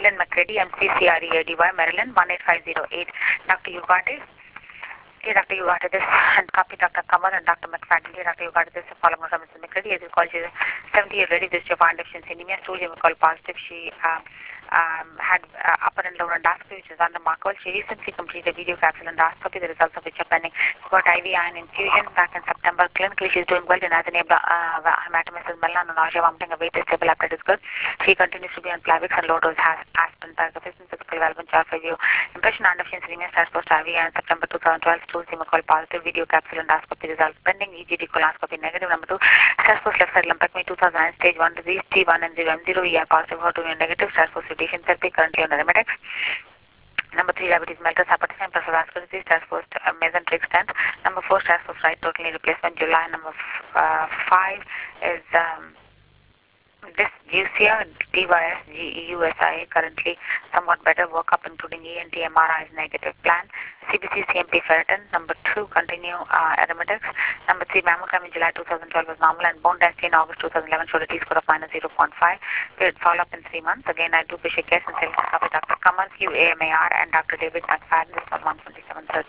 Marilyn McCready, MCCREADY, Marilyn 18508. Dr. Ugarte. Okay, Dr. Ugarte, this and copy Dr. Kamar and Dr. McFadden. Dr. Ugarte, this follow from Mrs. McCready. As you call, she's 70 years ready. This is your find deficiency anemia. Told you we call positive. She had upper and lower endoscopy, which is unremarkable. She recently completed a video capsule endoscopy, the results of which are pending. She got IV iron infusion back in September. Clinically, she's doing well. Denathan hematomesis, melon, nausea, vomiting, a weight is stable, appetite is good. She continues to be on Plavix and low dose aspirin, targafism, physical valve, chart for view. Impression on deficiency anemia starts post IV iron September 2012. Stool call positive, video capsule endoscopy results pending. EGD colonoscopy negative. Number 2, starts post left side lumpectomy 2009, stage 1 disease, T1 and 0 M0, ER positive, HER2 negative, starts post radiation therapy, currently on aromatics. Number 3, diabetes mellitus, hypertension, plus vascular disease, starts post mesenteric stent. Number 4, starts post right total knee replacement, July. Number 5 is dysgeusia, DYSGEUSIA, currently somewhat better, workup including ENT, MRI is negative, plan. CBC, CMP, ferritin. Number 2, continue aromatics. Number 3, mammogram in July 2012 was normal, and bone density in August 2011 showed a T-score of -0.5. Period follow-up in 3 months. Again, I do wish a guest and sales copy Dr. Kamal, QAMAR, and Dr. David McFadden. This was 127.30.